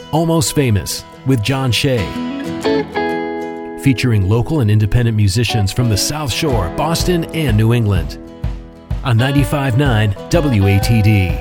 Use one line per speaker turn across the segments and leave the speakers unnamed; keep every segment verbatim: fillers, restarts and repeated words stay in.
Almost Famous with John Shea. Featuring local and independent musicians from the South Shore, Boston, and New England. On ninety-five point nine W A T D.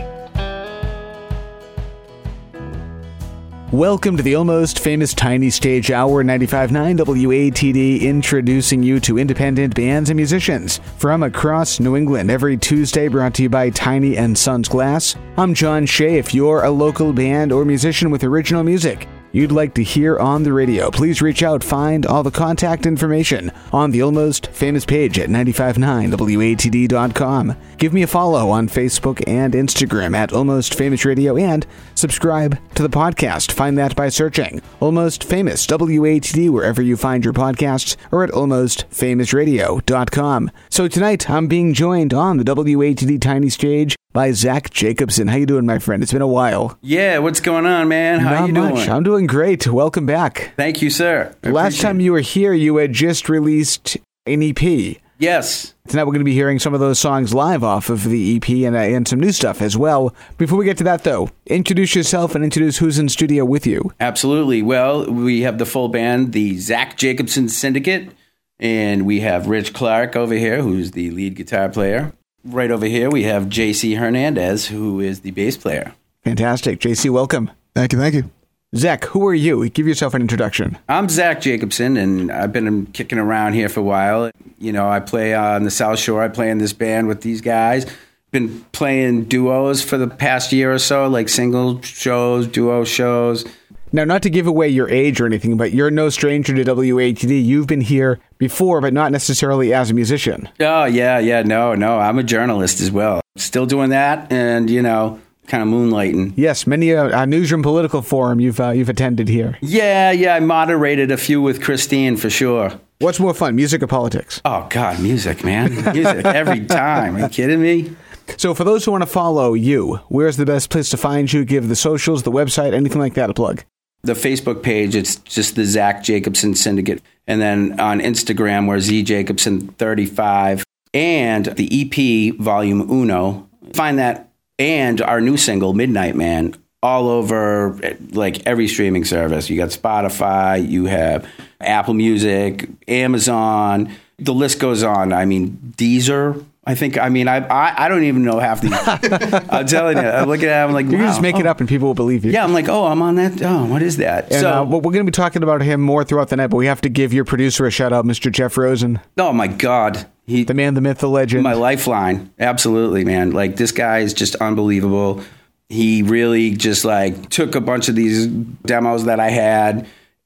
Welcome to the Almost Famous Tiny Stage Hour, ninety-five point nine W A T D, introducing you to independent bands and musicians from across New England. Every Tuesday, brought to you by Tiny and Sons Glass. I'm John Shea. If you're a local band or musician with original music you'd like to hear on the radio, please reach out. Find all the contact information on the Almost Famous page at ninety-five point nine W A T D dot com. Give me a follow on Facebook and Instagram at Almost Famous Radio, and subscribe to the podcast. Find that by searching Almost Famous W A T D wherever you find your podcasts, or at almost famous radio dot com. So tonight I'm being joined on the W A T D Tiny Stage by Zach Jacobson. How you doing, my friend? It's been a while.
Yeah, what's going on, man? How
Not
you
much.
doing?
I'm doing great. Welcome back.
Thank you, sir. I
Last time
it.
you were here, you had just released an E P.
Yes.
Tonight we're going to be hearing some of those songs live off of the E P, and, uh, and some new stuff as well. Before we get to that, though, introduce yourself and introduce who's in studio with you.
Absolutely. Well, we have the full band, the Zach Jacobson Syndicate, and we have Rich Clark over here, who's the lead guitar player. Right over here, we have J C Hernandez, who is the bass player.
Fantastic. J C, welcome.
Thank you, thank you.
Zach, who are you? Give yourself an introduction.
I'm Zach Jacobson, and I've been kicking around here for a while. You know, I play on the South Shore. I play in this band with these guys. Been playing duos for the past year or so, like single shows, duo shows.
Now, not to give away your age or anything, but you're no stranger to W A T D. You've been here before, but not necessarily as a musician.
Oh, yeah, yeah, no, no. I'm a journalist as well. Still doing that, and, you know, kind of moonlighting.
Yes, many a, a newsroom political forum you've uh, you've attended here.
Yeah, yeah, I moderated a few with Christine, for sure.
What's more fun, music or politics?
Oh, God, music, man. Music every time. Are you kidding me?
So for those who want to follow you, where's the best place to find you? Give the socials, the website, anything like that a plug.
The Facebook page, it's just the Zach Jacobson Syndicate. And then on Instagram, we're Z Jacobson thirty-five. And the E P, Volume Uno. Find that and our new single, Midnight Man, all over like every streaming service. You got Spotify, you have Apple Music, Amazon. The list goes on. I mean, Deezer. I think, I mean, I I, I don't even know half these. I'm telling you. I'm looking at it, I'm like,
You can
wow,
just make
oh.
it up and people will believe you.
Yeah, I'm like, oh, I'm on that. Oh, what is that?
And
so,
uh, we're going to be talking about him more throughout the night, but we have to give your producer a shout out, Mister Jeff Rosen.
oh, my God. He,
The man, the myth, the legend.
my lifeline. Absolutely, man. Like, this guy is just unbelievable. He really just, like, took a bunch of these demos that I had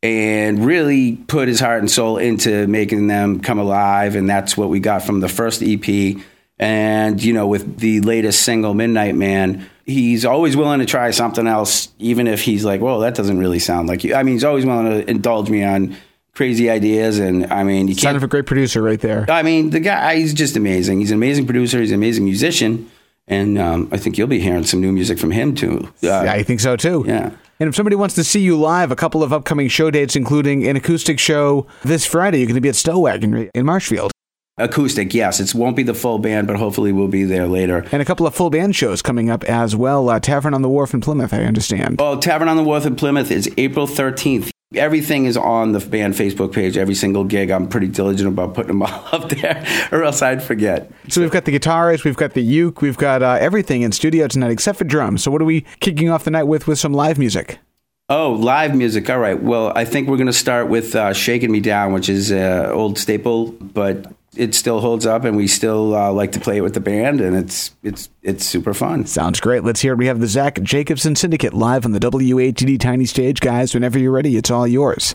and really put his heart and soul into making them come alive. And that's what we got from the first E P. And, you know, with the latest single, Midnight Man, he's always willing to try something else, even if he's like, well, that doesn't really sound like you. I mean, he's always willing to indulge me on crazy ideas. And, I mean, you
Son
can't...
of a great producer right there.
I mean, the guy, he's just amazing. He's an amazing producer. He's an amazing musician. And um, I think you'll be hearing some new music from him, too. Uh,
yeah, I think so, too.
Yeah.
And if somebody wants to see you live, a couple of upcoming show dates, including an acoustic show this Friday, you're going to be at Stellwagen in Marshfield.
Acoustic, yes. It won't be the full band, but hopefully we'll be there later.
And a couple of full band shows coming up as well. Uh, Tavern on the Wharf in Plymouth, I understand.
Oh, Tavern on the Wharf in Plymouth is April thirteenth. Everything is on the band Facebook page, every single gig. I'm pretty diligent about putting them all up there, or else I'd forget.
So we've got the guitarist, we've got the uke, we've got uh, everything in studio tonight except for drums. So what are we kicking off the night with with some live music?
Oh, live music. All right. Well, I think we're going to start with uh, Shaking Me Down, which is an old staple, but it still holds up, and we still uh, like to play it with the band, and it's it's it's super fun.
Sounds great. Let's hear it. We have the Zach Jacobson Syndicate live on the W A T D Tiny Stage. Guys, whenever you're ready, it's all yours.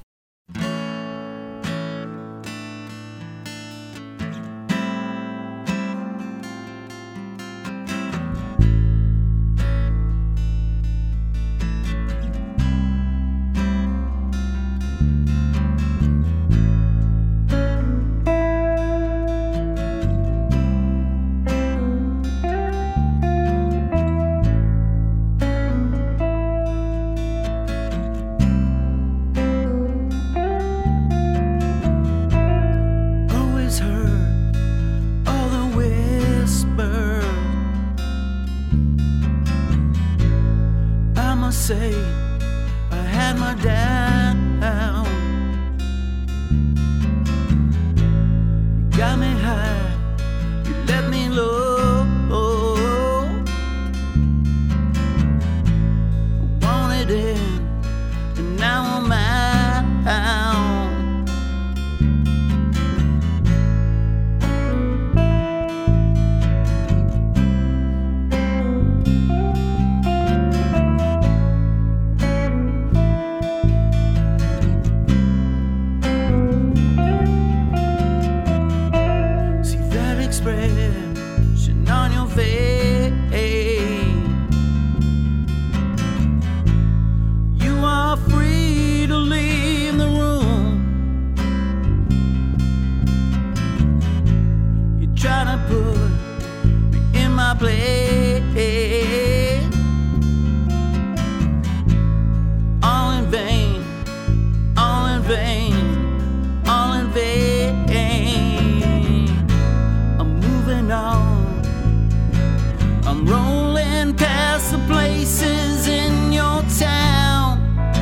say I
had my down. You got me high, you let me low. I wanted it, and now I'm out. Expression on your face, you are free to leave the room. You try to put me in my place, all in vain, all in vain, all in vain. On. I'm rolling past the places in your town.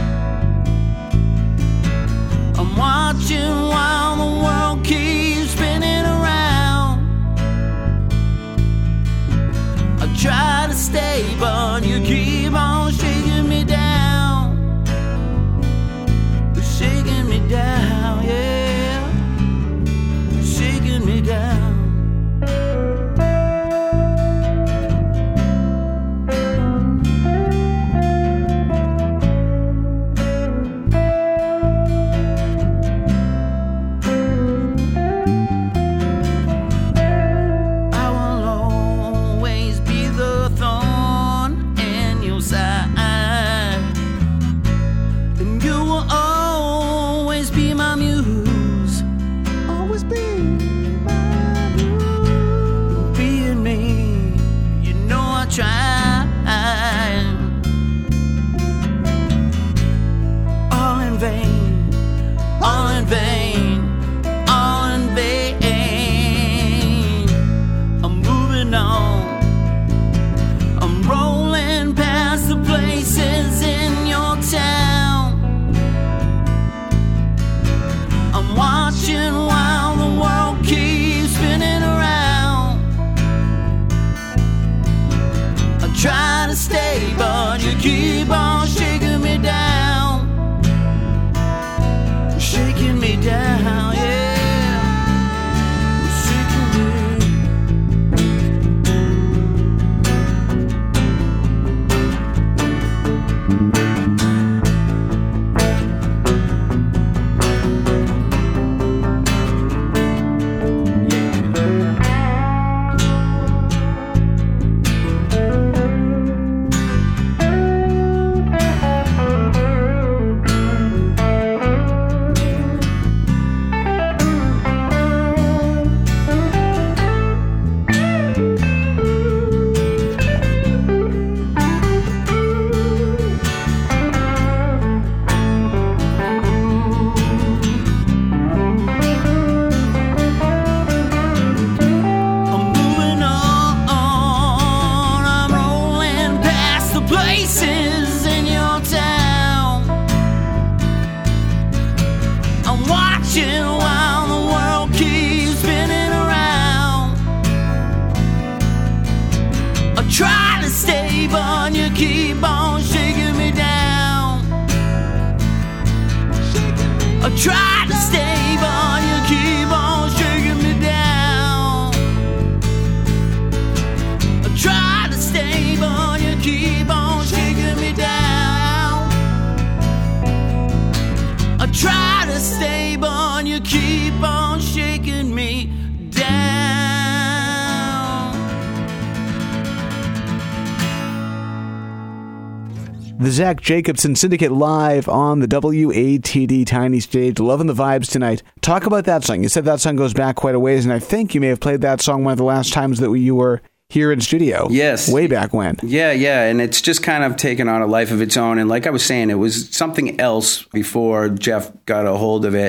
I'm watching while the world keeps spinning around. I try to stay, but you keep on shaking me down. You're shaking me down, yeah. You're shaking me down. Keep on shaking me down, shaking me down, yeah, shaking keep on shaking me down. I try to stay, but you keep on shaking me down. I try to stay, but you keep on shaking me down. I try to stay, but you keep on shaking me down.
The Zach Jacobson Syndicate live on the W A T D Tiny Stage. Loving the vibes tonight. Talk about that song. You said that song goes back quite a ways, and I think you may have played that song one of the last times that you were here in studio.
Yes.
Way back when.
Yeah, yeah. And it's just kind of taken on a life of its own. And like I was saying, it was something else before Jeff got a hold of it.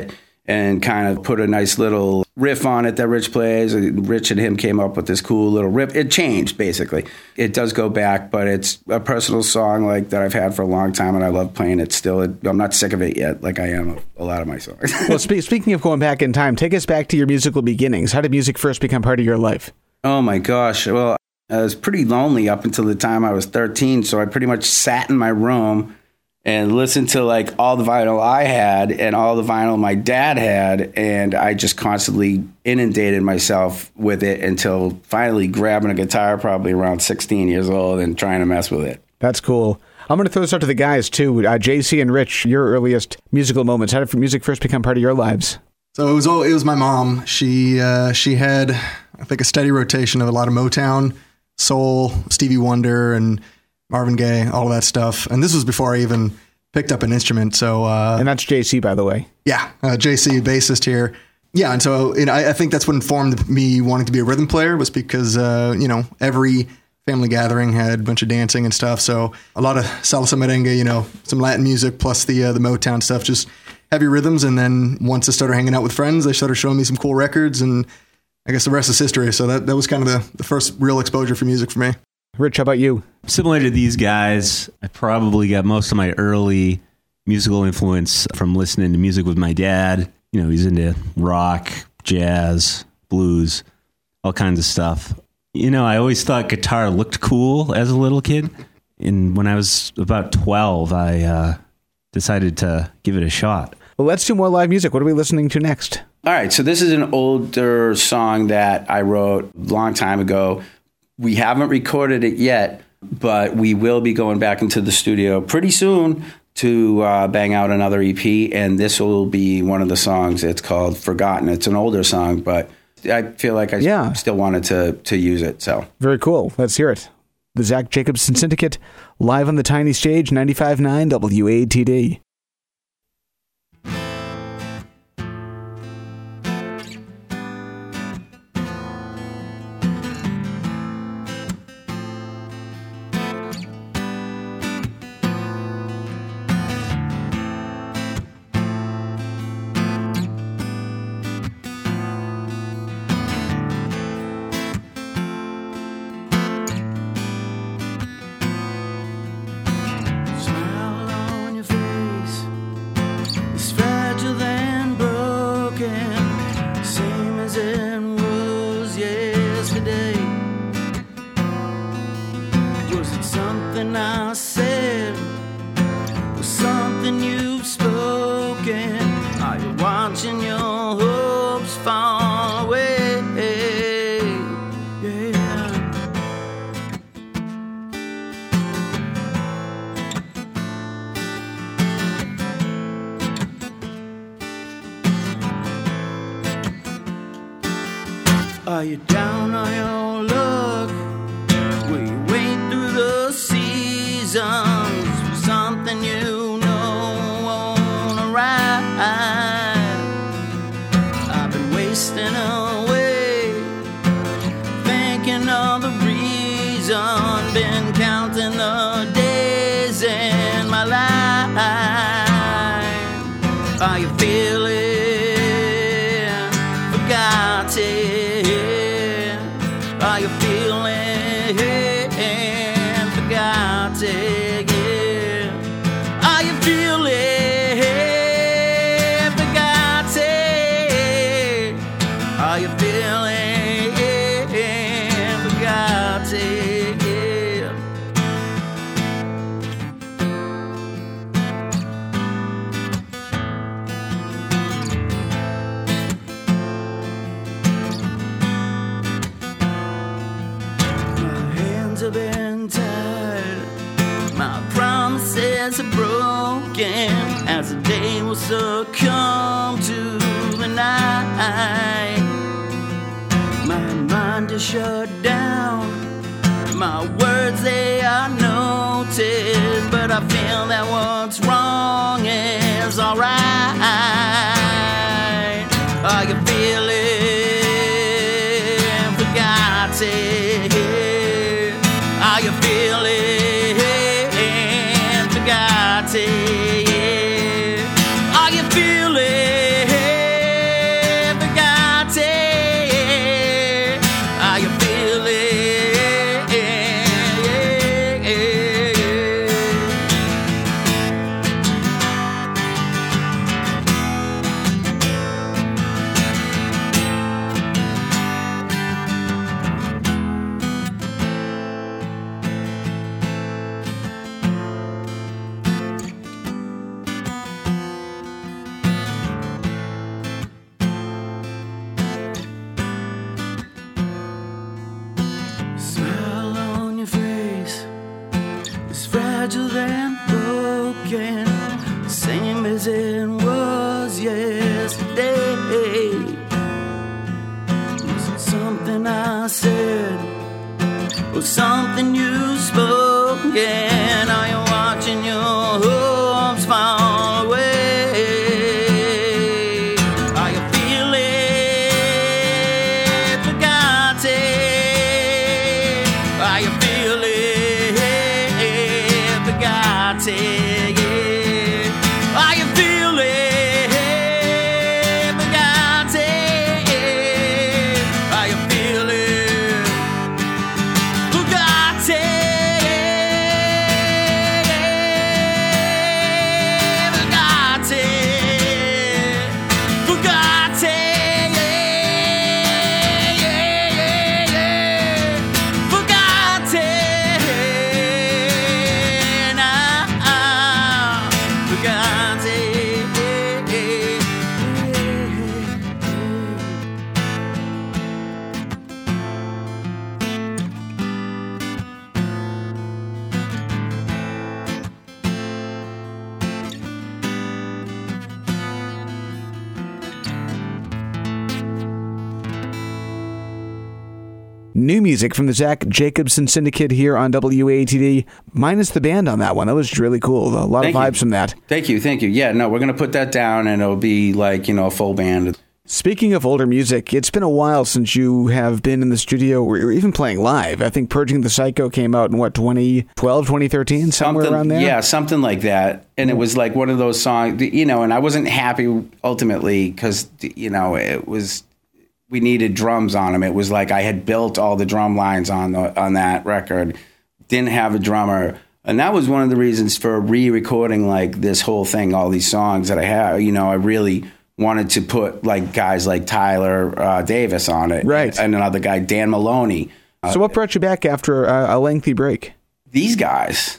and kind of put a nice little riff on it that Rich plays. Rich and him came up with this cool little riff. It changed, basically. It does go back, but it's a personal song like that I've had for a long time, and I love playing it still. I'm not sick of it yet, like I am a lot of my songs.
Well, spe- speaking of going back in time, take us back to your musical beginnings. How did music first become part of your life?
Oh, my gosh. Well, I was pretty lonely up until the time I was thirteen, so I pretty much sat in my room and listened to like all the vinyl I had and all the vinyl my dad had. And I just constantly inundated myself with it until finally grabbing a guitar probably around sixteen years old and trying to mess with it.
That's cool. I'm going to throw this out to the guys too. Uh, J C and Rich, your earliest musical moments. How did music first become part of your lives?
So it was all, it was my mom. She, uh, she had, I think, a steady rotation of a lot of Motown, soul, Stevie Wonder, and Marvin Gaye, all of that stuff. And this was before I even picked up an instrument. So, uh,
and that's J C, by the way.
Yeah. Uh, J C, bassist here. Yeah. And so, you know, I, I think that's what informed me wanting to be a rhythm player, was because, uh, you know, every family gathering had a bunch of dancing and stuff. So a lot of salsa, merengue, you know, some Latin music, plus the, uh, the Motown stuff, just heavy rhythms. And then once I started hanging out with friends, they started showing me some cool records, and I guess the rest is history. So that, that was kind of the, the first real exposure for music for me.
Rich, how about you?
Similar to these guys, I probably got most of my early musical influence from listening to music with my dad. You know, he's into rock, jazz, blues, all kinds of stuff. You know, I always thought guitar looked cool as a little kid. And when I was about twelve, I uh, decided to give it a shot.
Well, let's do more live music. What are we listening to next?
All right, so this is an older song that I wrote a long time ago. We haven't recorded it yet, but we will be going back into the studio pretty soon to uh, bang out another E P, and this will be one of the songs. It's called Forgotten. It's an older song, but I feel like I yeah. still wanted to to use it. So
very cool. Let's hear it. The Zach Jacobson Syndicate, live on the tiny stage, ninety-five point nine W A T D.
Are you down on your luck? Will you wait through the seasons for something you know won't arrive? I've been wasting away, thinking of the reason, been counting the days in my life. Are you feeling forgotten? Are you feeling forgotten? Yeah. Are you feeling forgotten? Are you feeling forgotten? Yeah. Have been tired, my promises are broken as the day will succumb to the night. My mind is shut down, my words they are noted, but I feel that what's wrong is alright. Are you feeling forgotten? Are you feeling forgotten? Yeah. Are you feeling smoking, same as it was yesterday. Was it something I said, or something you spoken? Are you watching your hopes fall away? Are you feeling forgotten? Are you feeling forgotten? Are you feeling forgotten? Are you feeling
New music from the Zach Jacobson Syndicate here on W A T D, minus the band on that one. That was really cool. A lot
Thank
of vibes
you.
from that.
Thank you, thank you. Yeah, no, we're going to put that down, and it'll be like, you know, a full band.
Speaking of older music, it's been a while since you have been in the studio or even playing live. I think Purging the Psycho came out in, what, twenty twelve, twenty thirteen, somewhere
Something-
around there?
Yeah, something like that. And it was like one of those songs, you know, and I wasn't happy ultimately because, you know, it was, we needed drums on them. It was like I had built all the drum lines on the, on that record, didn't have a drummer. And that was one of the reasons for re-recording like this whole thing, all these songs that I have. You know, I really wanted to put like guys like Tyler uh, Davis on it.
Right.
And another guy, Dan Maloney.
So what brought you back after a, a lengthy break?
These guys,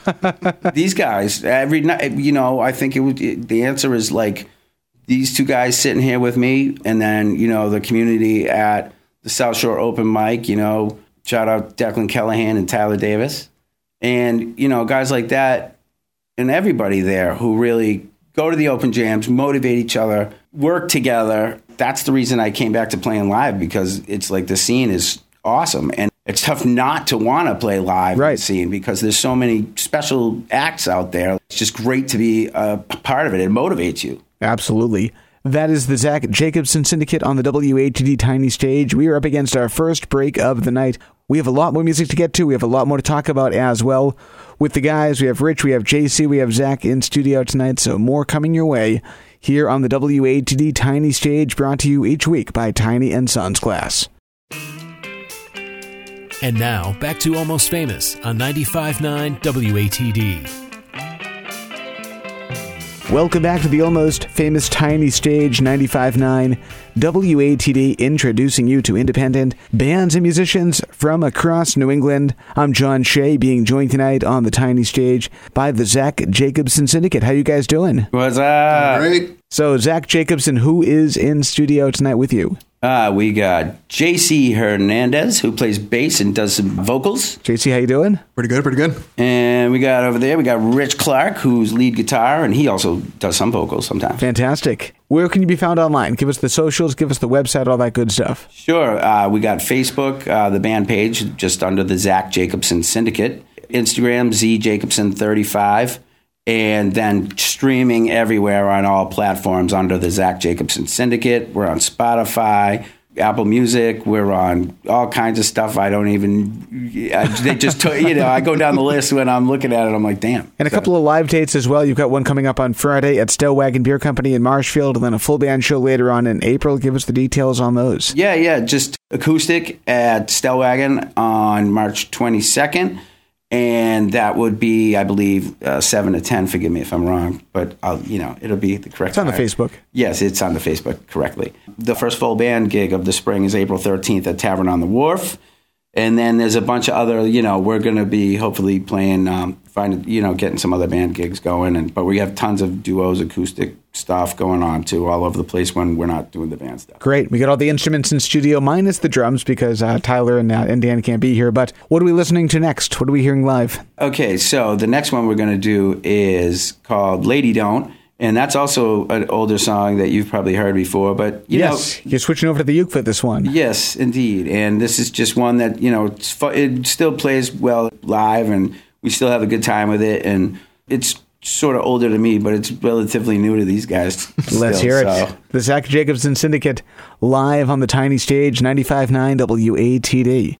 these guys, every night, you know, I think it would, it, the answer is like these two guys sitting here with me. And then, you know, the community at the South Shore Open Mic, you know, shout out Declan Callahan and Tyler Davis. And, you know, guys like that and everybody there who really go to the open jams, motivate each other, work together. That's the reason I came back to playing live, because it's like the scene is awesome. And it's tough not to want to play live
right.
in the scene because there's so many special acts out there. It's just great to be a part of it. It motivates you.
Absolutely. That is the Zach Jacobson Syndicate on the W A T D Tiny Stage. We are up against our first break of the night. We have a lot more music to get to. We have a lot more to talk about as well. With the guys, we have Rich, we have J C, we have Zach in studio tonight, so more coming your way here on the W A T D Tiny Stage, brought to you each week by Tiny and Sons Glass.
And now, back to Almost Famous on ninety-five point nine W A T D.
Welcome back to the Almost Famous Tiny Stage, ninety-five point nine W A T D, introducing you to independent bands and musicians from across New England. I'm John Shea, being joined tonight on the Tiny Stage by the Zach Jacobson Syndicate. How you guys doing?
What's up?
Great.
So, Zach Jacobson, who is in studio tonight with you?
Uh, we got J C Hernandez, who plays bass and does some vocals.
J C, how you doing?
Pretty good, pretty good.
And we got over there, we got Rich Clark, who's lead guitar, and he also does some vocals sometimes.
Fantastic. Where can you be found online? Give us the socials, give us the website, all that good stuff.
Sure. Uh, we got Facebook, uh, the band page, just under the Zach Jacobson Syndicate. Instagram, Z Jacobson thirty-five. And then streaming everywhere on all platforms under the Zach Jacobson Syndicate. We're on Spotify, Apple Music. We're on all kinds of stuff. I don't even, I, they just, took, you know, I go down the list when I'm looking at it. I'm like, damn.
And a
So-
couple of live dates as well. You've got one coming up on Friday at Stellwagen Beer Company in Marshfield, and then a full band show later on in April. Give us the details on those.
Yeah, yeah, just acoustic at Stellwagen on March twenty-second. And that would be, I believe, uh, seven to ten. Forgive me if I'm wrong, but I'll, you know, it'll be the correct.
It's on the
time.
Facebook.
Yes, it's on the Facebook correctly. The first full band gig of the spring is April thirteenth at Tavern on the Wharf. And then there's a bunch of other, you know, we're going to be hopefully playing, um, finding, you know, getting some other band gigs going. And but we have tons of duos, acoustic stuff going on too, all over the place when we're not doing the band stuff.
Great. We got all the instruments in studio, minus the drums, because uh, Tyler and, uh, and Dan can't be here. But what are we listening to next? What are we hearing live?
Okay, so the next one we're going to do is called Lady Don't. And that's also an older song that you've probably heard before, but you
yes,
know,
you're switching over to the uke for this one.
Yes, indeed. And this is just one that, you know, it's fu- it still plays well live, and we still have a good time with it. And it's sort of older to me, but it's relatively new to these guys.
Let's
still,
hear it.
So.
The Zach Jacobson Syndicate live on the Tiny Stage, ninety-five point nine W A T D.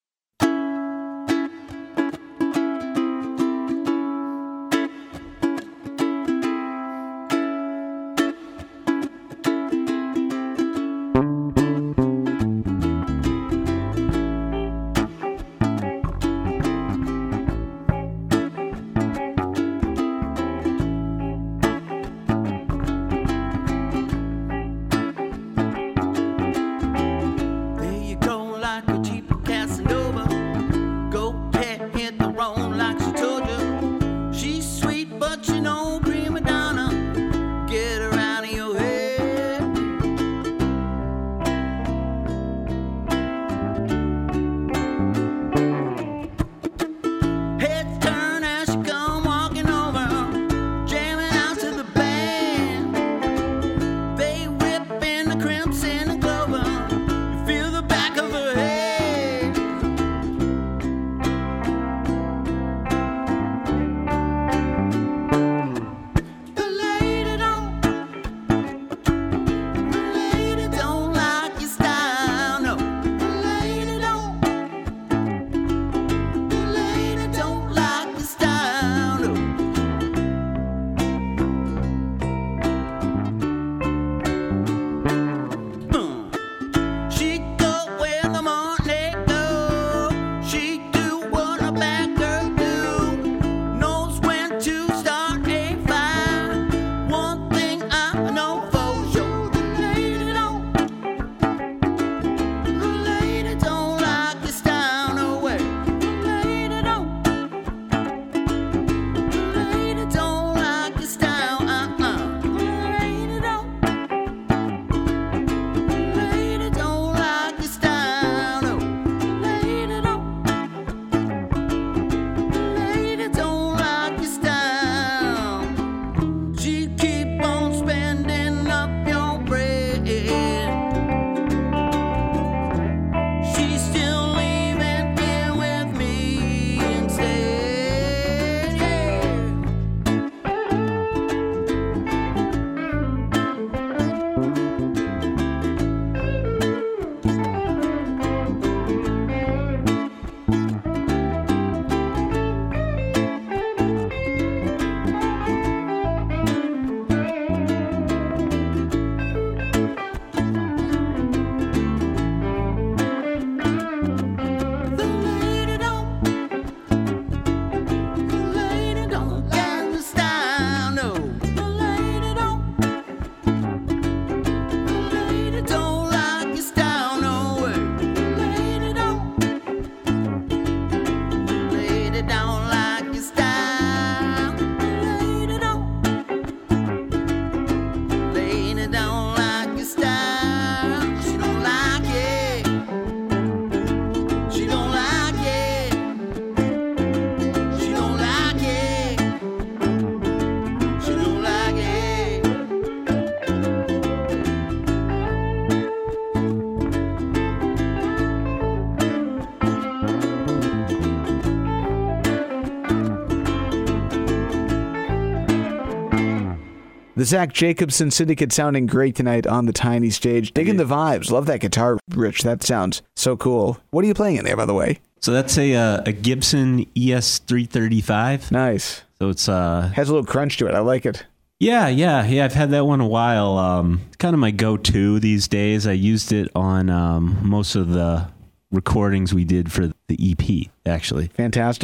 The Zach Jacobson Syndicate sounding great tonight on the Tiny Stage. Digging the vibes. Love that guitar, Rich. That sounds so cool. What are you playing in there, by the way?
So that's a uh, a Gibson E S three thirty-five.
Nice.
So it's uh
has a little crunch to it. I like it.
Yeah, yeah, yeah. I've had that one a while. Um, it's kind of my go-to these days. I used it on um, most of the recordings we did for the E P, actually.
Fantastic.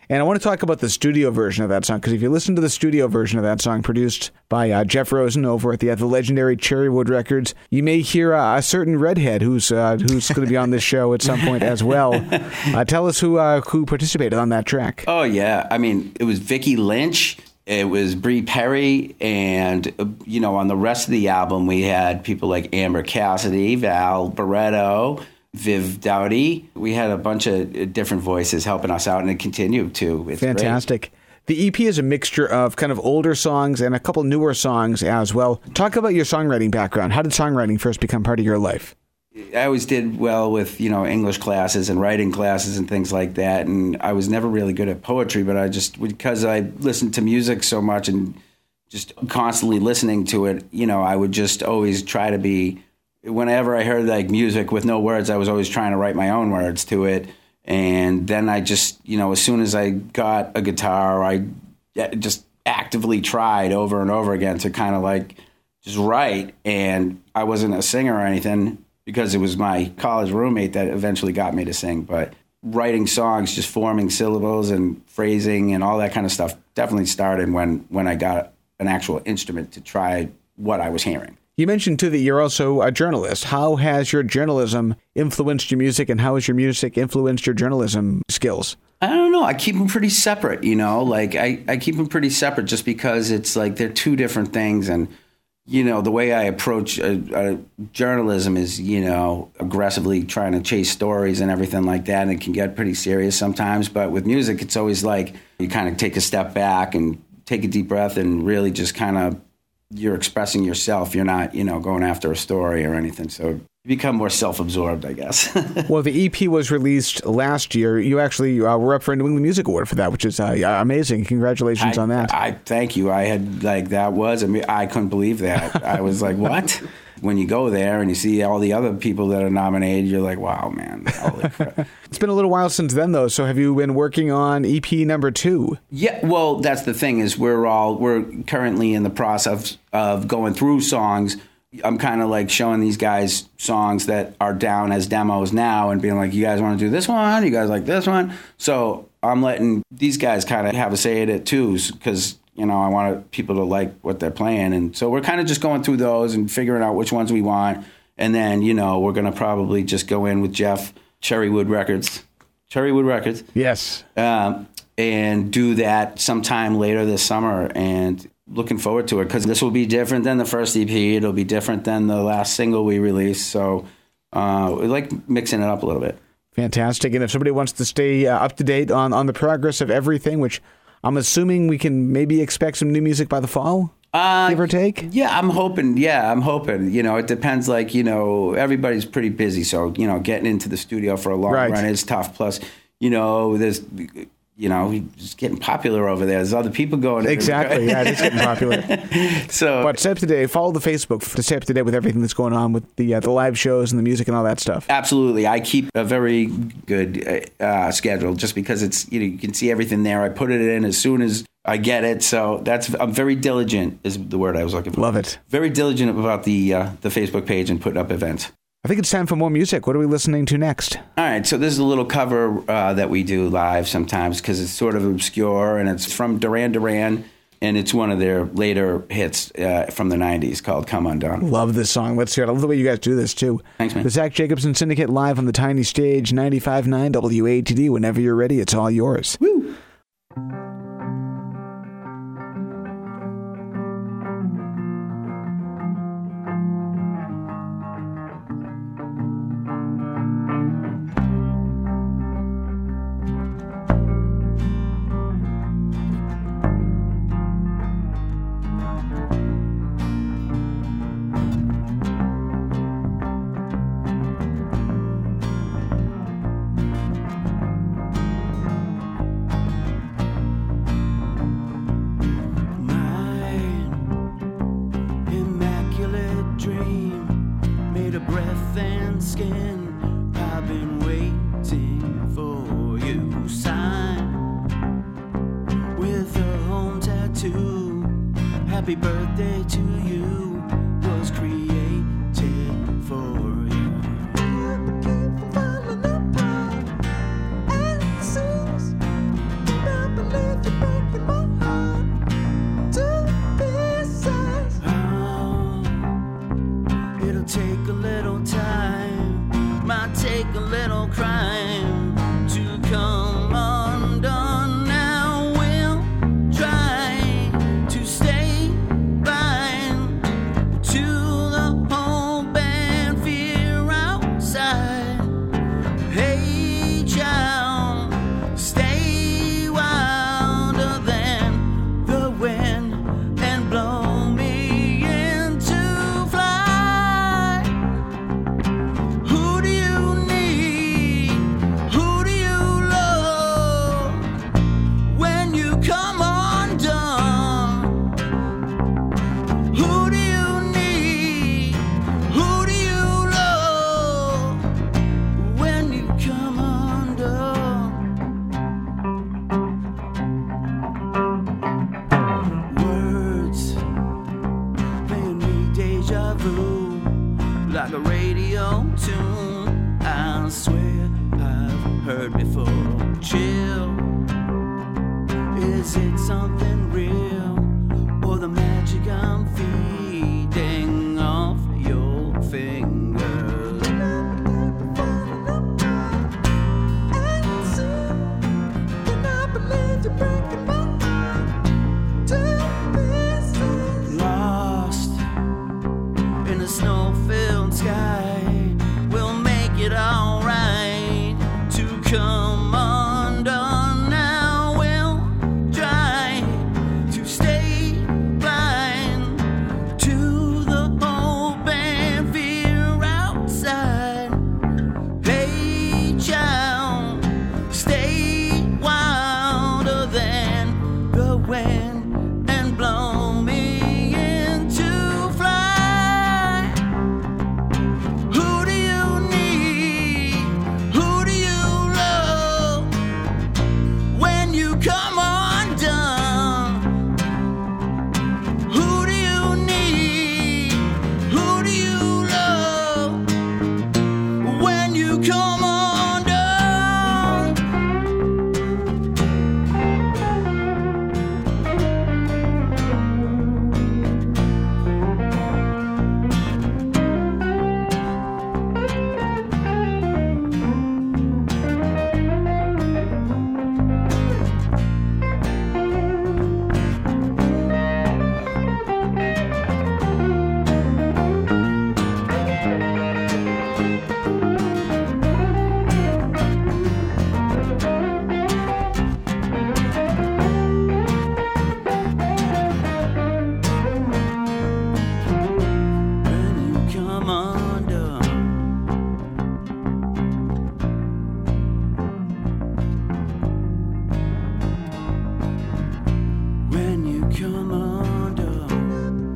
And I want to talk about the studio version of that song, because if you listen to the studio version of that song produced by uh, Jeff Rosen over at the, uh, the legendary Cherrywood Records, you may hear uh, a certain redhead who's uh, who's going to be on this show at some point as well. Uh, tell us who uh, who participated on that track.
Oh, yeah. I mean, it was Vicky Lynch. It was Bree Perry. And, uh, you know, on the rest of the album, we had people like Amber Cassidy, Val Barretto, Viv Dowdy. We had a bunch of different voices helping us out, and it continued to. It's
fantastic.
Great.
The E P is a mixture of kind of older songs and a couple newer songs as well. Talk about your songwriting background. How did songwriting first become part of your life?
I always did well with, you know, English classes and writing classes and things like that, and I was never really good at poetry, but I just, because I listened to music so much and just constantly listening to it, you know, I would just always try to be, whenever I heard like music with no words, I was always trying to write my own words to it. And then I just, you know, as soon as I got a guitar, I just actively tried over and over again to kind of like just write. And I wasn't a singer or anything because it was my college roommate that eventually got me to sing. But writing songs, just forming syllables and phrasing and all that kind of stuff definitely started when, when I got an actual instrument to try what I was hearing.
You mentioned, too, that you're also a journalist. How has your journalism influenced your music, and how has your music influenced your journalism skills?
I don't know. I keep them pretty separate, you know? Like, I, I keep them pretty separate just because it's like they're two different things. And, you know, the way I approach uh, uh, journalism is, you know, aggressively trying to chase stories and everything like that, and it can get pretty serious sometimes. But with music, it's always like you kind of take a step back and take a deep breath and really just kind of you're expressing yourself. You're not, you know, going after a story or anything. So you become more self-absorbed, I guess.
Well, the E P was released last year. You actually uh, were up for a New England Music Award for that, which is uh, amazing. Congratulations
I,
on that.
I thank you. I had like that was, I mean, I couldn't believe that. I was like, what? When you go there and you see all the other people that are nominated, you're like, wow, man. Holy crap.
It's been a little while since then, though. So have you been working on E P number two?
Yeah, well, that's the thing is we're all, we're currently in the process of going through songs. I'm kind of like showing these guys songs that are down as demos now and being like, you guys want to do this one? You guys like this one? So I'm letting these guys kind of have a say at it too, because you know, I want people to like what they're playing. And so we're kind of just going through those and figuring out which ones we want. And then, you know, we're going to probably just go in with Jeff, Cherrywood Records, Cherrywood Records.
Yes.
Um, and do that sometime later this summer. And looking forward to it because this will be different than the first E P. It'll be different than the last single we released. So uh, we like mixing it up a little bit.
Fantastic. And if somebody wants to stay uh, up to date on, on the progress of everything, which I'm assuming we can maybe expect some new music by the fall,
uh,
give or take?
Yeah, I'm hoping. Yeah, I'm hoping. You know, it depends. Like, you know, everybody's pretty busy. So, you know, getting into the studio for a long
right.
run is tough. Plus, you know, there's, you know, he's getting popular over there. There's other people going.
Exactly. Yeah, it's getting popular.
So,
but stay up to date. Follow the Facebook to stay up to date with everything that's going on with the uh, the live shows and the music and all that stuff.
Absolutely. I keep a very good uh, schedule just because it's, you know, you can see everything there. I put it in as soon as I get it. So that's, I'm very diligent is the word I was looking for.
Love it.
Very diligent about the uh, the Facebook page and putting up events.
I think it's time for more music. What are we listening to next?
All right, so this is a little cover uh, that we do live sometimes because it's sort of obscure, and it's from Duran Duran, and it's one of their later hits uh, from the nineties called Come Undone.
Love this song. Let's hear it. I love the way you guys do this, too.
Thanks, man.
The Zach Jacobson Syndicate live on the tiny stage, ninety-five point nine W A T D. Whenever you're ready, it's all yours.
Woo!
Happy birthday to you was created for you. I became falling apart, and it seems like a radio tune I swear I've heard before. Chill, is it something real, or the magic I'm feeding off your fingers? Lost in a snow-filled sky, we'll make it all right to come undone. Now we'll try to stay blind to the hope and fear outside. Hey child, stay wilder than the wind and blow me into fly. Who do you need? Who do you love when you come undone? Who do you need? Who do you love when you come undone? When you come undone. When you come undone.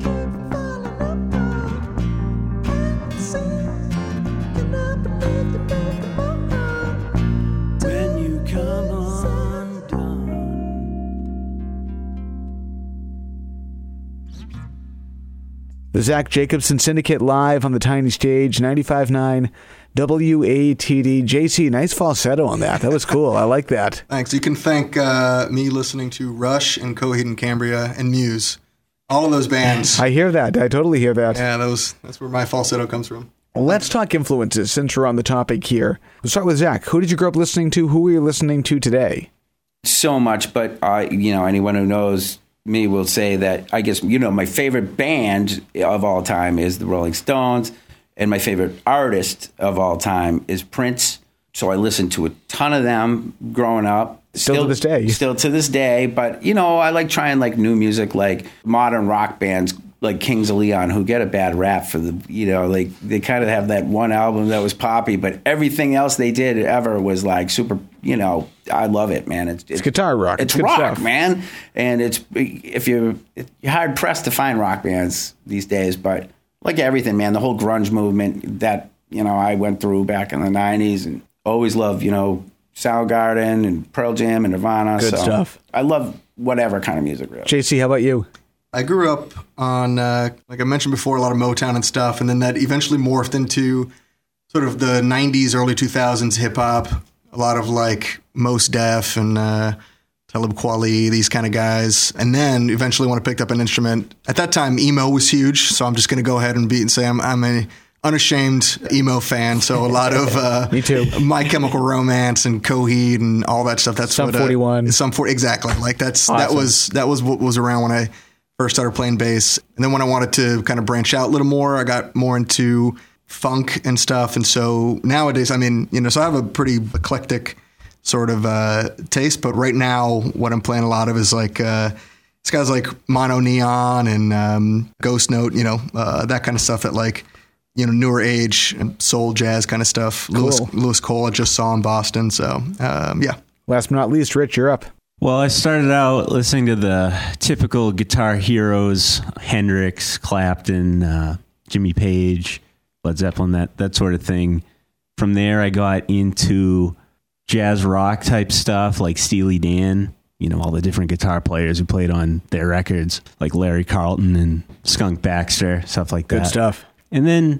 When you come undone.
The Zach Jacobson Syndicate live on the tiny stage, ninety-five point nine W A T D. J C, nice falsetto on that. That was cool. I like that.
Thanks. You can thank uh, me listening to Rush and Coheed and Cambria and Muse. All of those bands.
I hear that. I totally hear that.
Yeah, those. That's where my falsetto comes from.
Well, let's talk influences since we're on the topic here. We'll start with Zach. Who did you grow up listening to? Who are you listening to today?
So much, but I, you know, anyone who knows me will say that I guess, you know, my favorite band of all time is the Rolling Stones, and my favorite artist of all time is Prince. So I listened to a ton of them growing up.
Still to this day.
Still to this day. But, you know, I like trying like new music, like modern rock bands like Kings of Leon, who get a bad rap for the, you know, like they kind of have that one album that was poppy, but everything else they did ever was like super, you know, I love it, man. It's,
It's guitar rock.
It's
It's good
rock,
stuff.
man. And it's, if you're, you're hard pressed to find rock bands these days, but like everything, man, the whole grunge movement that, you know, I went through back in the nineties, and always loved, you know, Soundgarden and Pearl Jam and Nirvana.
Good
so
stuff.
I love whatever kind of music, really.
J C, how about you?
I grew up on, uh, like I mentioned before, a lot of Motown and stuff, and then that eventually morphed into sort of the nineties, early two thousands hip hop. A lot of like Mos Def and uh, Talib Kweli, these kind of guys. And then eventually, when I picked up an instrument, at that time, emo was huge. So I'm just going to go ahead and beat and say I'm, I'm a unashamed emo fan. So a lot of uh,
Me too.
My Chemical Romance and Coheed and all that stuff. That's
Sum
what, uh,
forty-one.
Sum forty, exactly. Like that's that
Awesome.
was that was what was around when I first started playing bass. And then when I wanted to kind of branch out a little more, I got more into funk and stuff. And so nowadays, I mean, you know, so I have a pretty eclectic sort of uh, taste. But right now, what I'm playing a lot of is like uh, it's guys like Mono Neon and um, Ghost Note, you know, uh, that kind of stuff that like, you know, newer age and soul jazz kind of stuff. Lewis,
Cool.
Lewis Cole I just saw in Boston. So, um, yeah.
Last but not least, Rich, you're up.
Well, I started out listening to the typical guitar heroes, Hendrix, Clapton, uh, Jimmy Page, Led Zeppelin, that, that sort of thing. From there, I got into jazz rock type stuff like Steely Dan, you know, all the different guitar players who played on their records, like Larry Carlton and Skunk Baxter, stuff like that.
Good stuff.
And then,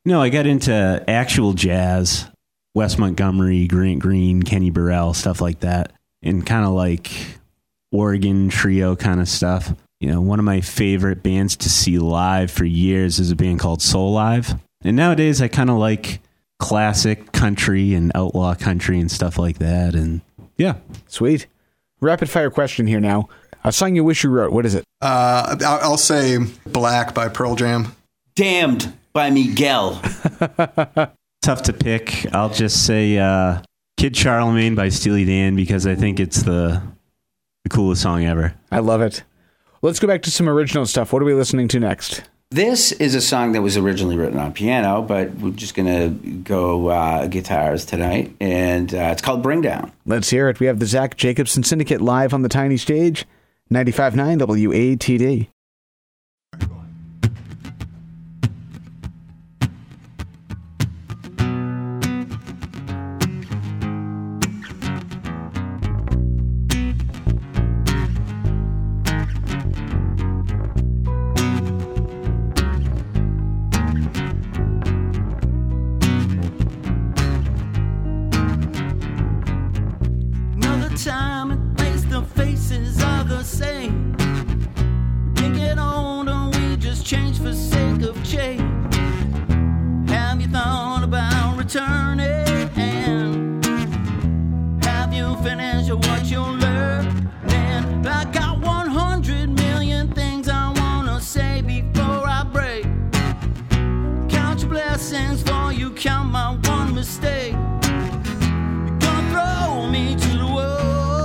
No, I got into actual jazz, Wes Montgomery, Grant Green, Kenny Burrell, stuff like that, and kind of like organ trio kind of stuff. You know, one of my favorite bands to see live for years is a band called Soul Live. And nowadays I kind of like classic country and outlaw country and stuff like that. And yeah.
Sweet. Rapid fire question here now. A song you wish you wrote. What is it?
Uh, I'll, I'll say Black by Pearl Jam.
Damned by Miguel.
Tough to pick. I'll just say uh, Kid Charlemagne by Steely Dan because I think it's the the coolest song ever.
I love it. Let's go back to some original stuff. What are we listening to next?
This is a song that was originally written on piano, but we're just going to go uh, guitars tonight, and uh, it's called Bring Down.
Let's hear it. We have the Zach Jacobson Syndicate live on the tiny stage, ninety-five point nine W A T D.
Time and place, the faces are the same. We can't get older, we just change for sake of change. Have you thought about returning? Have you finished what you learned? And I got one hundred million things I wanna say before I break. Count your blessings for you count my one mistake. You're gonna throw me to the world.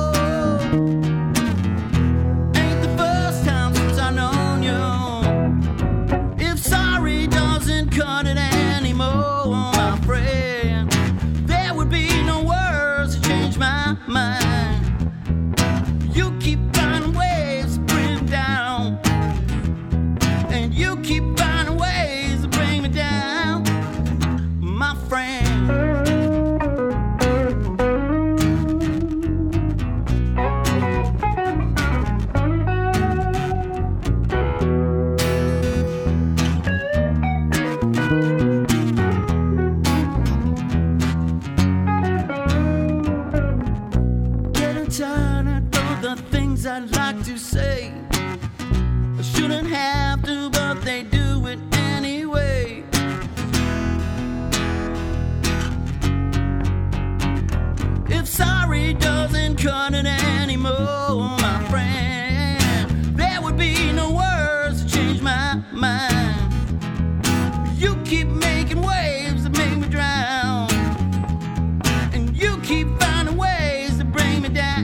Cut it anymore, my friend. There would be no words to change my mind. You keep finding ways to bring me down, and you keep finding ways to bring me down, my friend. I'd like to say I shouldn't have to, but they do it anyway. If sorry doesn't cut it anymore, my friend, there would be no words to change my mind. You keep making waves that make me drown, and you keep finding ways to bring me down.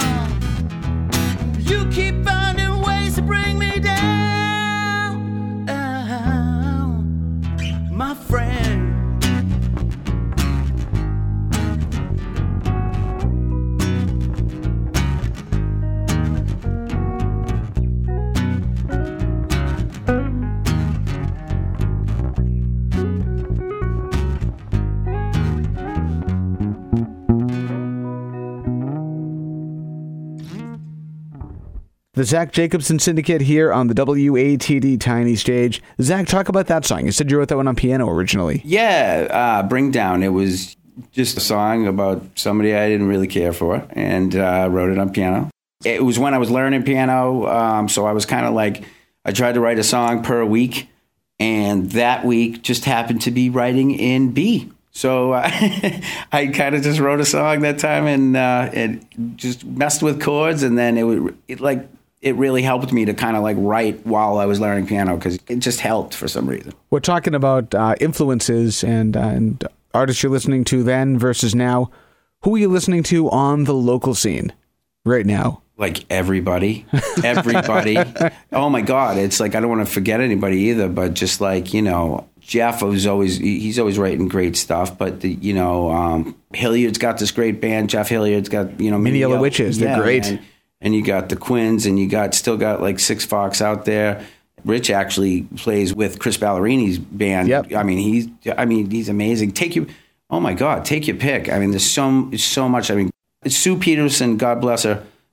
You keep finding ways to bring me down, down, my friend.
The Zach Jacobson Syndicate here on the W A T D Tiny Stage. Zach, talk about that song. You said you wrote that one on piano originally.
Yeah, uh, Bring Down. It was just a song about somebody I didn't really care for, and uh, wrote it on piano. It was when I was learning piano, um, so I was kind of like, I tried to write a song per week, and that week just happened to be writing in B. So uh, I kind of just wrote a song that time, and uh, it just messed with chords, and then it would it like. It really helped me to kind of like write while I was learning piano because it just helped for some reason.
We're talking about uh, influences and, uh, and artists you're listening to then versus now. Who are you listening to on the local scene right now?
Like everybody, everybody. Oh my God. It's like, I don't want to forget anybody either, but just like, you know, Jeff was always, he's always writing great stuff, but the, you know, um, Hilliard's got this great band. Jeff Hilliard's got, you know,
Many Yellow Witches. They're
yeah,
great.
And, and you got the Quins, and you got still got like Six Fox out there. Rich actually plays with Chris Ballerini's band.
Yep.
I mean, he's, I mean, he's amazing. Take you, oh my God, take your pick. I mean, there's so, so much. I mean, Sue Peterson, God bless her,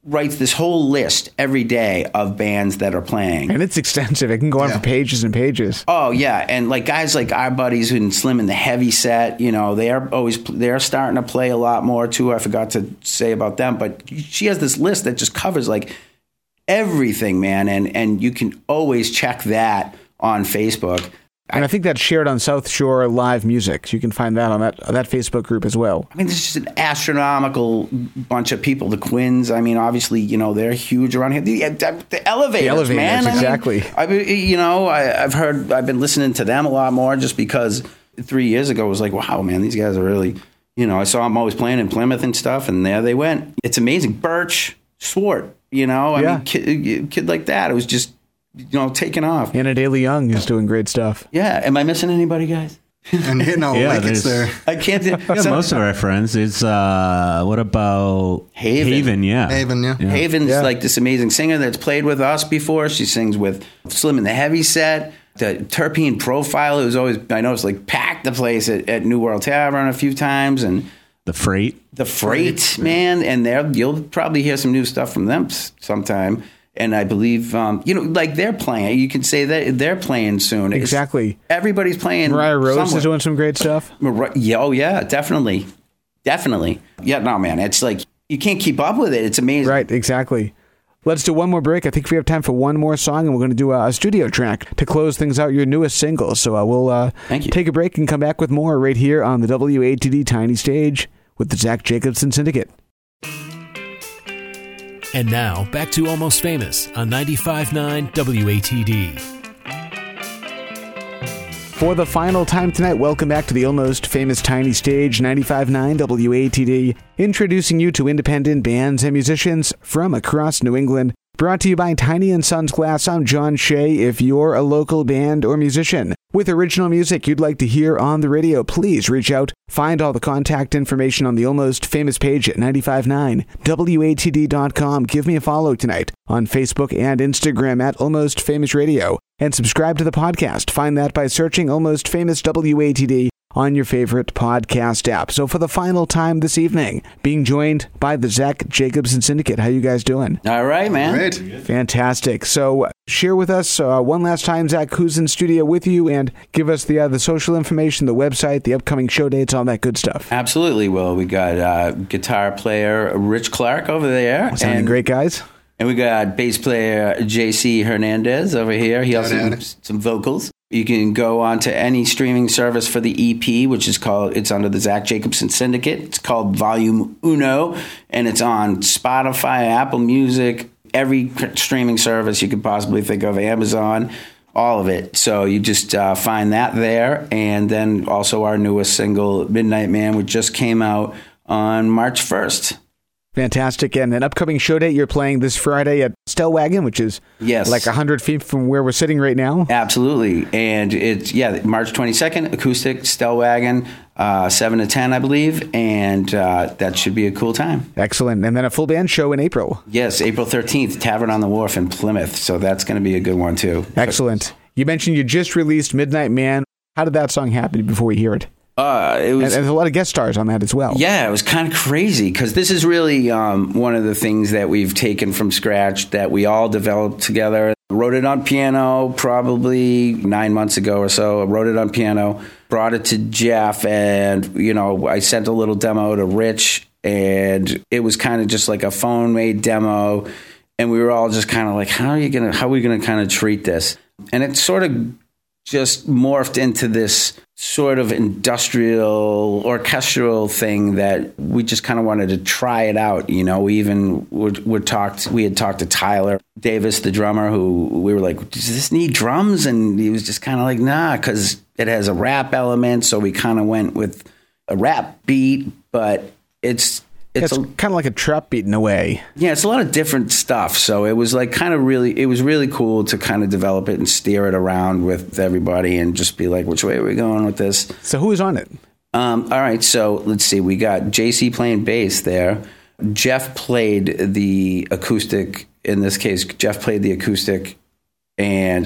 writes this whole list every day of bands that are playing.
And it's extensive. It can go on
Yeah.
for pages and pages.
Oh yeah, and like guys like our buddies in Slim in the heavy set, you know, they are always they're starting to play a lot more too. I forgot to say about them, but she has this list that just covers like everything, man, and and you can always check that on Facebook.
And I think that's shared on South Shore Live Music. So you can find that on that on that Facebook group as well.
I mean, there's just an astronomical bunch of people. The Quins, I mean, obviously, you know, they're huge around here. The, the elevators,
The Elevators,
man. I mean,
exactly.
I mean, you know, I, I've heard, I've been listening to them a lot more just because three years ago it was like, wow, man, these guys are really, you know, I saw them always playing in Plymouth and stuff, and there they went. It's amazing. Birch, Swart, you know, I
Yeah.
mean, kid, kid like that. It was just, you know, taking off.
Anna Daly Young is doing great stuff.
Yeah. Am I missing anybody, guys?
And you know,
Yeah,
like it's
there's-
there.
I can't.
Yeah,
so-
most of our friends. It's uh, what about
Haven.
Haven, yeah.
Haven, yeah.
Haven's
Yeah.
like this amazing singer that's played with us before. She sings with Slim in the Heavy Set. The Terpene Profile, it was always, I know it's like packed the place at, at New World Tavern a few times. And
The Freight.
the Freight, man, and there you'll probably hear some new stuff from them s- sometime. And I believe, um, you know, like they're playing. You can say that they're playing soon. It's-
Exactly.
everybody's playing.
Mariah Rose
somewhere.
is doing some great stuff.
Mar- yeah, oh yeah, definitely, definitely. Yeah, no, man, it's like you can't keep up with it. It's amazing.
Right, exactly. Let's do one more break. I think we have time for one more song, and we're going to do a, a studio track to close things out, your newest single. So uh, we'll uh,
Thank you.
take a break and come back with more right here on the W A T D Tiny Stage with the Zach Jacobson Syndicate.
And now, back to Almost Famous on ninety-five point nine W A T D.
For the final time tonight, welcome back to the Almost Famous Tiny Stage, ninety-five point nine W A T D, introducing you to independent bands and musicians from across New England. Brought to you by Tiny and Sons Glass, I'm John Shea. If you're a local band or musician with original music you'd like to hear on the radio, please reach out. Find all the contact information on the Almost Famous page at ninety-five point nine W A T D dot com. Give me a follow tonight on Facebook and Instagram at Almost Famous Radio. And subscribe to the podcast. Find that by searching Almost Famous W A T D on your favorite podcast app. So for the final time this evening, being joined by the Zach Jacobson Syndicate. How you guys doing?
All right, man.
Great.
Fantastic. So share with us uh, one last time, Zach, who's in studio with you, and give us the uh, the social information, the website, the upcoming show dates, all that good stuff.
Absolutely. Well, we got uh, guitar player Rich Clark over there.
Sounding
and,
great, guys.
And we got bass player J C Hernandez over here. He also
Howdy,
has some vocals. You can go on to any streaming service for the E P, which is called, it's under the Zach Jacobson Syndicate. It's called Volume Uno, and it's on Spotify, Apple Music, every streaming service you could possibly think of, Amazon, all of it. So you just uh, find that there. And then also our newest single, Midnight Man, which just came out on March first.
Fantastic. And an upcoming show date, you're playing this Friday at Stellwagen, which is
Yes.
like one hundred feet from where we're sitting right now.
Absolutely. And it's, yeah, March twenty-second, acoustic, Stellwagen, uh, seven to ten, I believe. And uh, that should be a cool time.
Excellent. And then a full band show in April.
Yes, April thirteenth, Tavern on the Wharf in Plymouth. So that's going to be a good one, too.
Excellent. You mentioned you just released Midnight Man. How did that song happen before we hear it?
Uh, it
And,
was,
and there's a lot of guest stars on that as well.
yeah, it was kind of crazy because this is really um, one of the things that we've taken from scratch that we all developed together. Wrote it on piano probably nine months ago or so. I wrote it on piano, brought it to Jeff, and, you know, I sent a little demo to Rich, and it was kind of just like a phone-made demo, and we were all just kind of like, how are you gonna, how are we gonna kind of treat this? And it sort of just morphed into this sort of industrial orchestral thing that we just kind of wanted to try it out. You know, we even would, would talked, we had talked to Tyler Davis, the drummer, who we were like, does this need drums? And he was just kind of like, nah, because it has a rap element. So we kind of went with a rap beat, but it's,
It's,
it's a,
kind of like a trap beat in a way.
yeah, it's a lot of different stuff. So it was like kind of really, it was really cool to kind of develop it and steer it around with everybody and just be like, which way are we going with this?
So who is on it?
Um, all right, so let's see. We got J C playing bass there. Jeff played the acoustic. In this case, Jeff played the acoustic, and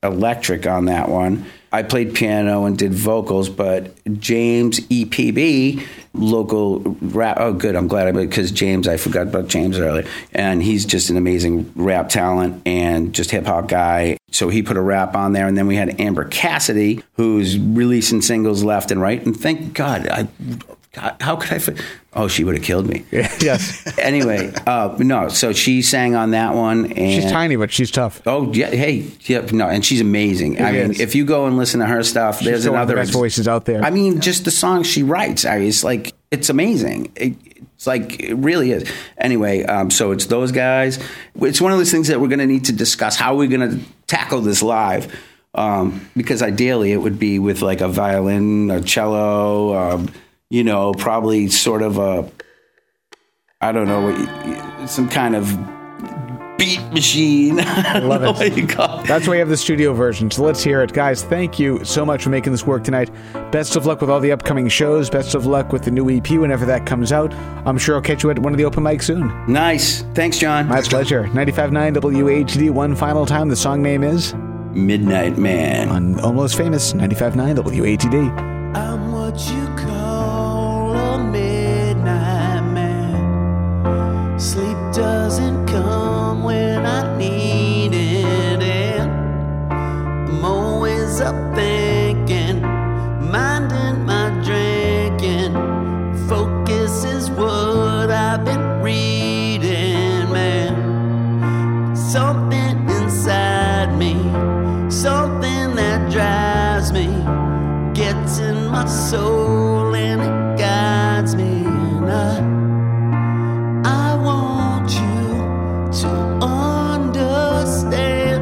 electric on that one. I played piano and did vocals, but James E P B, local rap. Oh, good. I'm glad I because James, I forgot about James earlier, and he's just an amazing rap talent and just hip hop guy. So he put a rap on there, and then we had Amber Cassidy, who's releasing singles left and right. And thank God, I. God, how could I? F- oh, she would have killed me.
Yes.
Anyway, uh, no. So she sang on that one, and
She's tiny, but she's tough.
oh yeah, hey, yeah, no, and she's amazing. I mean,
is.
if you go and listen to her stuff,
She's
there's
still one of the
another
best voices out there.
I mean, just the songs she writes. I mean, it's like it's amazing. It, it's like it really is. Anyway, um, so it's those guys. It's one of those things that we're going to need to discuss. How are we going to tackle this live? Um, because ideally, it would be with like a violin, a cello. Um, you know, probably sort of a, I don't know, what, some kind of beat machine. I
love it.
What you call it.
That's why we have the studio version. So let's hear it. Guys, thank you so much for making this work tonight. Best of luck with all the upcoming shows. Best of luck with the new E P whenever that comes out. I'm sure I'll catch you at one of the open mics soon.
Nice. Thanks, John.
My pleasure. ninety-five point nine W A T D, one final time. The song name is?
Midnight Man.
On Almost Famous, ninety-five point nine W A T D.
I'm what you call a midnight man. Sleep doesn't come when I need it, and I'm always up thinking, minding my drinking. Focus is what I've been reading, man. Something inside me, something that drives me, gets in my soul and it guides me, and I, I want you to understand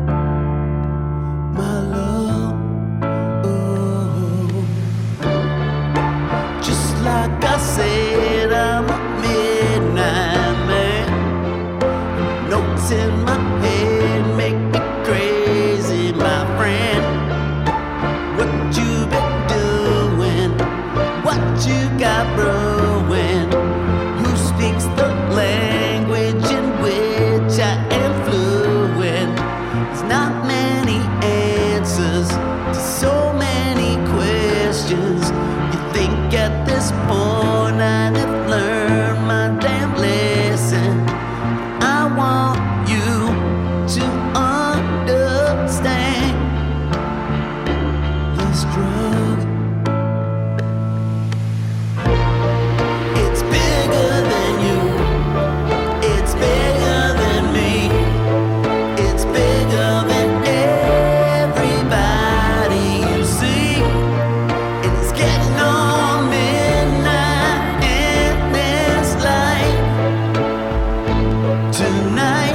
my love. Oh, just like I said, I'm a midnight man. Notes in my head make me crazy, my friend. What you been doing? What you got brewing? Who speaks the language in which I am fluent? There's not many answers to so many questions. You think at this point I'd have learned my damn lesson. I want you to understand this drug. It's bigger than you. It's bigger than me. It's bigger than everybody you see. And it's getting on midnight in this life tonight.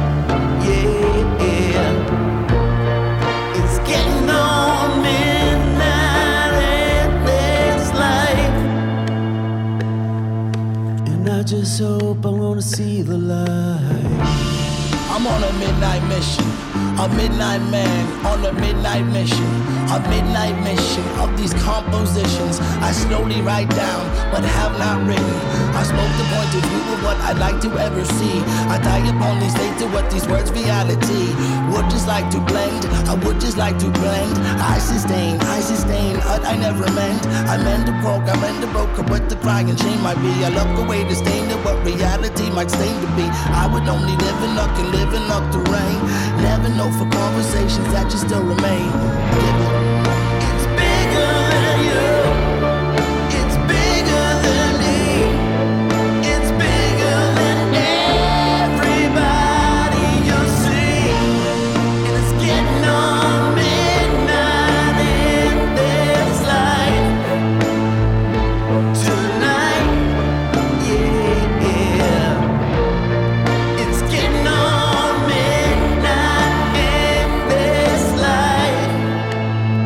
Yeah, it's getting on midnight in this life, and I just hope I'm gonna see the light.
I'm on a midnight mission, a midnight man on a midnight mission, a midnight mission of these compositions I slowly write down but have not written. I spoke the point of view of what I'd like to ever see. I die upon these days to what these words reality. Would just like to blend, I would just like to blend. I sustain, I sustain, what I never meant. I meant to broke, I meant to broke up with the crying shame might be. I love the way to stain to what reality might stain to be. I would only live in luck and live in luck to rain. Never know for conversations that just still remain.
It's bigger than you. It's bigger than me. It's bigger than everybody you see. And it's getting on midnight in this life tonight. Yeah, it's getting on midnight in this life.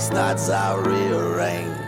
these thoughts I'll rearrange.